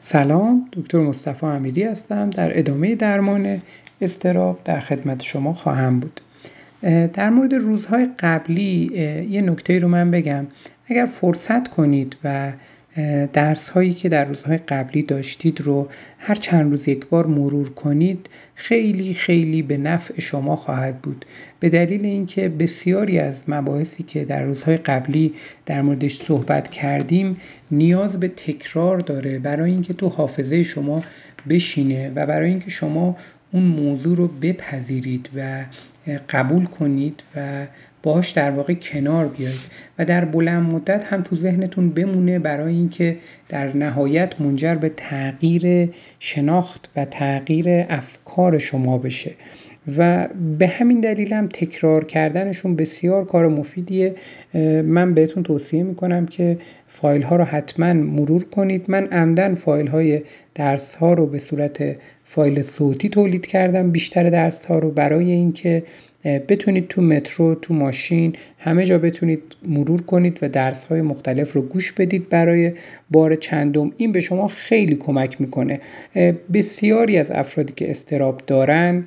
سلام، دکتر مصطفی امیری هستم. در ادامه درمان اضطراب در خدمت شما خواهم بود. در مورد روزهای قبلی یه نکته رو من بگم. اگر فرصت کنید و درس هایی که در روزهای قبلی داشتید رو هر چند روز یک بار مرور کنید، خیلی خیلی به نفع شما خواهد بود. به دلیل اینکه بسیاری از مباحثی که در روزهای قبلی در موردش صحبت کردیم نیاز به تکرار داره برای اینکه تو حافظه شما بشینه و برای اینکه شما اون موضوع رو بپذیرید و قبول کنید و باهاش در واقع کنار بیایید و در بلند مدت هم تو ذهنتون بمونه، برای اینکه در نهایت منجر به تغییر شناخت و تغییر افکار شما بشه. و به همین دلیل هم تکرار کردنشون بسیار کار مفیدیه. من بهتون توصیه میکنم که فایل ها رو حتما مرور کنید. من عمدن فایل های درس ها رو به صورت فایل صوتی تولید کردم، بیشتر درس ها رو، برای اینکه بتونید تو مترو، تو ماشین، همه جا بتونید مرور کنید و درس های مختلف رو گوش بدید برای بار چندم. این به شما خیلی کمک میکنه. بسیاری از افرادی که اضطراب دارن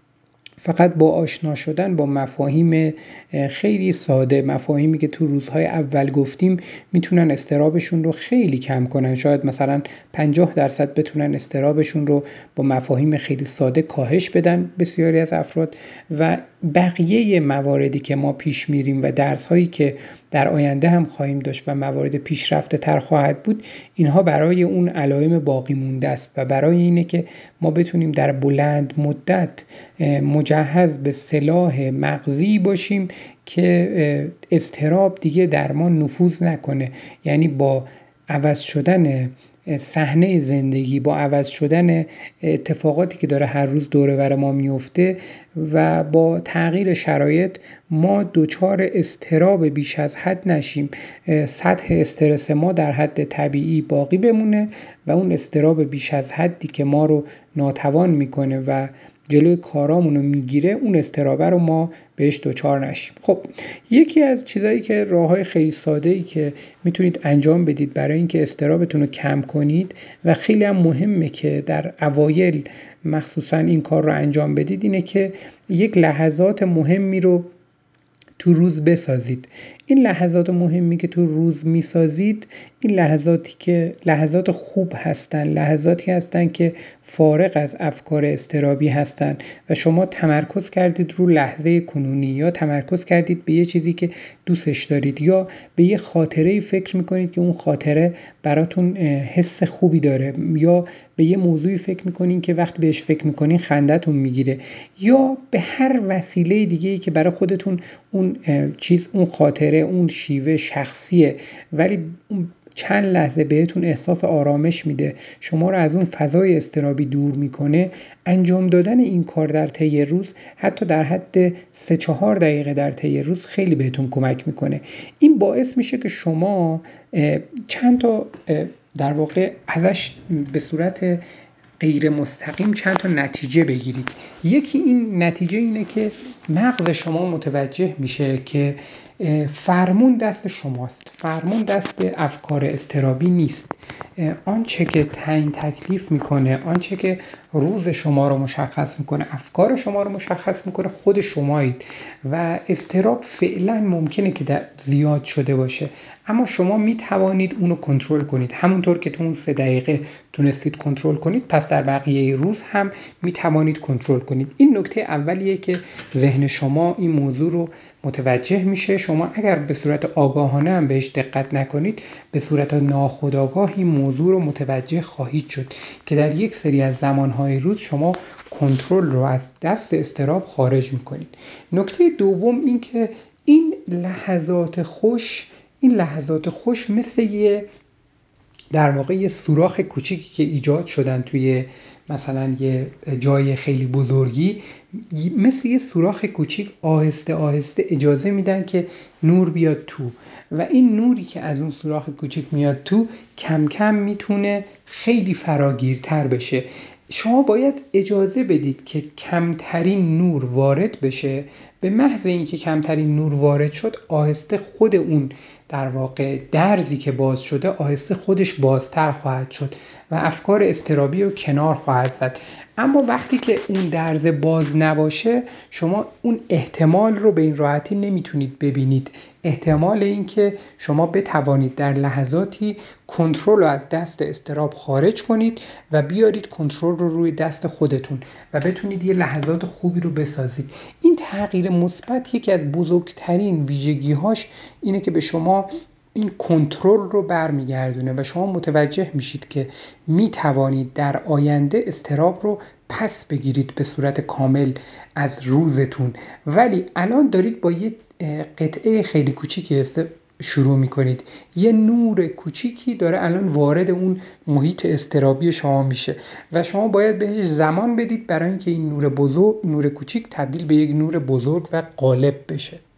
فقط با آشنا شدن با مفاهیم خیلی ساده، مفاهیمی که تو روزهای اول گفتیم، میتونن اضطرابشون رو خیلی کم کنن. شاید مثلا 50% بتونن اضطرابشون رو با مفاهیم خیلی ساده کاهش بدن بسیاری از افراد. و بقیه مواردی که ما پیش میریم و درس‌هایی که در آینده هم خواهیم داشت و موارد پیشرفته تر خواهد بود، اینها برای اون علائم باقی مونده است و برای اینه که ما بتونیم در بلند مدت مجهز به سلاح مغزی باشیم که اضطراب دیگه در ما نفوذ نکنه. یعنی با عوض شدن صحنه زندگی، با عوض شدن اتفاقاتی که داره هر روز دور و بر ما میفته و با تغییر شرایط، ما دچار اضطراب بیش از حد نشیم. سطح استرس ما در حد طبیعی باقی بمونه و اون اضطراب بیش از حدی که ما رو ناتوان میکنه و جلوی کارامونو میگیره، اون اضطرابه رو ما بهش دچار نشیم. خب، یکی از چیزایی که راههای خیلی ساده‌ای که میتونید انجام بدید برای اینکه اضطرابتون رو کم کنید و خیلی هم مهمه که در اوایل مخصوصا این کار رو انجام بدید، اینه که یک لحظات مهمی رو تو روز بسازید. این لحظات مهمی که تو روز میسازید، این لحظاتی که لحظات خوب هستن، لحظاتی هستن که فارغ از افکار اضطرابی هستن و شما تمرکز کردید رو لحظه کنونی، یا تمرکز کردید به یه چیزی که دوستش دارید، یا به یه خاطره‌ای فکر میکنید که اون خاطره براتون حس خوبی داره، یا به یه موضوعی فکر میکنین که وقتی بهش فکر میکنین خندتون میگیره، یا به هر وسیله دیگه‌ای که برای خودتون اون چیز، اون خاطره، اون شیوه شخصیه ولی چند لحظه بهتون احساس آرامش میده، شما رو از اون فضای اضطرابی دور میکنه. انجام دادن این کار در طی روز، حتی در حد 3-4 دقیقه در طی روز، خیلی بهتون کمک میکنه. این باعث میشه که شما چند تا در واقع ازش به صورت غیر مستقیم چند تا نتیجه بگیرید. یکی این نتیجه اینه که مغز شما متوجه میشه که فرمون دست شماست، فرمون دست افکار اضطرابی نیست. آنچه که تعیین تکلیف میکنه، آنچه که روز شما رو مشخص میکنه، افکار شما رو مشخص میکنه، خود شمایید. و اضطراب فعلا ممکنه که زیاد شده باشه، اما شما میتوانید اونو کنترل کنید. همونطور که تو اون 3 دقیقه تونستید کنترل کنید، پس در بقیه روز هم میتوانید کنترل کنید. این نکته اولیه که ذهن شما این موضوع رو متوجه میشه. شما اگر به صورت آگاهانه هم بهش دقت نکنید، به صورت ناخودآگاه این موضوع رو متوجه خواهید شد که در یک سری از زمانهای روز شما کنترل رو از دست اضطراب خارج میکنید. نکته دوم این که این لحظات خوش مثل در واقع یه سوراخ کوچیکی که ایجاد شدن توی مثلا یه جای خیلی بزرگی، مثل یه سوراخ کوچیک آهسته آهسته اجازه میدن که نور بیاد تو و این نوری که از اون سوراخ کوچیک میاد تو کم کم میتونه خیلی فراگیرتر بشه. شما باید اجازه بدید که کمترین نور وارد بشه. به محض اینکه کمترین نور وارد شد، آهسته خود اون در واقع درزی که باز شده آهسته خودش بازتر خواهد شد و افکار اضطرابی رو کنار خواهد زد. اما وقتی که اون درز باز نباشه، شما اون احتمال رو به این راحتی نمیتونید ببینید. احتمال این که شما بتوانید در لحظاتی کنترل رو از دست اضطراب خارج کنید و بیارید کنترل رو روی دست خودتون و بتونید یه لحظات خوبی رو بسازید. این تغییر مثبت یکی از بزرگترین ویژگی‌هاش اینه که به شما این کنترل رو برمیگردونه و شما متوجه میشید که میتوانید در آینده اضطراب رو پس بگیرید به صورت کامل از روزتون. ولی الان دارید با یه قطعه خیلی کوچیکی شروع میکنید. یه نور کوچیکی داره الان وارد اون محیط اضطرابی شما میشه و شما باید بهش زمان بدید برای اینکه این نور کوچیک تبدیل به یک نور بزرگ و غالب بشه.